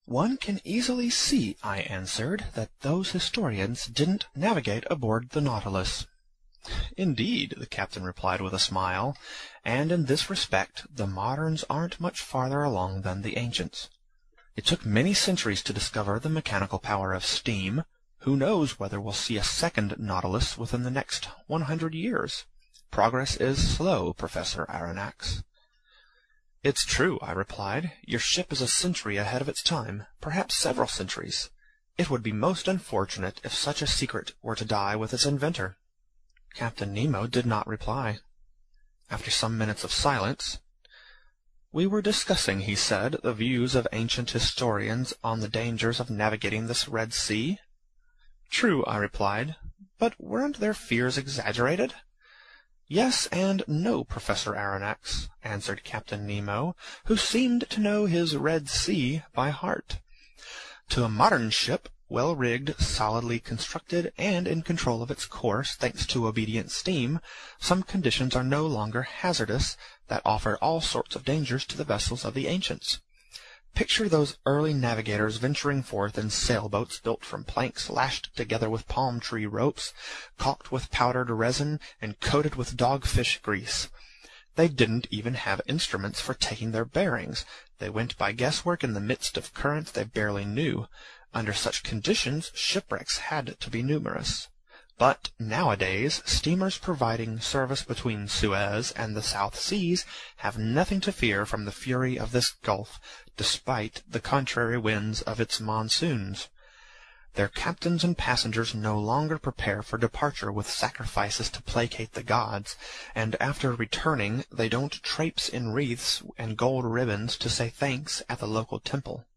"One can easily see," I answered, "that those historians didn't navigate aboard the Nautilus." "Indeed," the captain replied with a smile, "and in this respect the moderns aren't much farther along than the ancients. It took many centuries to discover the mechanical power of steam. Who knows whether we'll see a second Nautilus within the next 100 years? Progress is slow, Professor Aronnax." "It's true," I replied. "Your ship is a century ahead of its time, perhaps several centuries. It would be most unfortunate if such a secret were to die with its inventor." Captain Nemo did not reply. After some minutes of silence, "We were discussing," he said, "the views of ancient historians on the dangers of navigating this Red Sea." "True," I replied, "but weren't their fears exaggerated?" "Yes and no, Professor Aronnax," answered Captain Nemo, who seemed to know his Red Sea by heart. "To a modern ship, well rigged, solidly constructed, and in control of its course thanks to obedient steam, some conditions are no longer hazardous that offered all sorts of dangers to the vessels of the ancients. Picture those early navigators venturing forth in sailboats built from planks lashed together with palm-tree ropes, caulked with powdered resin, and coated with dogfish grease. They didn't even have instruments for taking their bearings. They went by guesswork in the midst of currents they barely knew. Under such conditions, shipwrecks had to be numerous. But nowadays, steamers providing service between Suez and the South Seas have nothing to fear from the fury of this gulf, despite the contrary winds of its monsoons. Their captains and passengers no longer prepare for departure with sacrifices to placate the gods, and after returning they don't traipse in wreaths and gold ribbons to say thanks at the local temple.